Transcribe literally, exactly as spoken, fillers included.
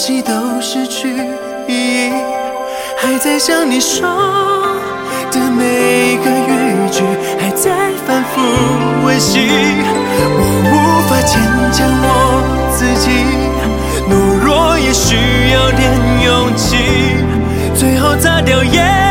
息都失去意义，还在想你说的每个语句，还在反复温习。我无法坚强我自己，懦弱也需要点勇气，最后擦掉眼